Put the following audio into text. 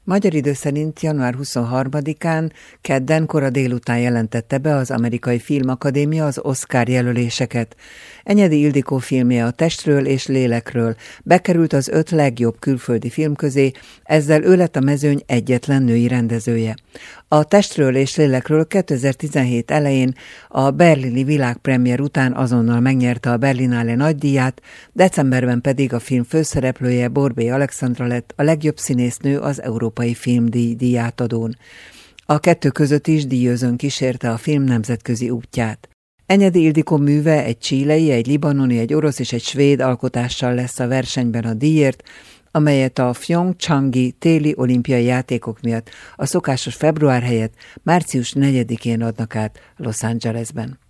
Magyar idő szerint január 23-án, kedden kora délután jelentette be az Amerikai Filmakadémia az Oscar jelöléseket. Enyedi Ildikó filmje A testről és lélekről bekerült az 5 legjobb külföldi film közé, ezzel ő lett a mezőny egyetlen női rendezője. A testről és lélekről 2017 elején a berlini világpremiér után azonnal megnyerte a Berlinale nagydíját, decemberben pedig a film főszereplője Borbély Alexandra lett a legjobb színésznő az Európai Filmdíj díjátadón. A kettő között is díjözön kísérte a film nemzetközi útját. Enyedi Ildikó műve egy chilei, egy libanoni, egy orosz és egy svéd alkotással lesz a versenyben a díjért, amelyet a Pyeongchangi téli olimpiai játékok miatt a szokásos február helyett március 4-én adnak át Los Angelesben.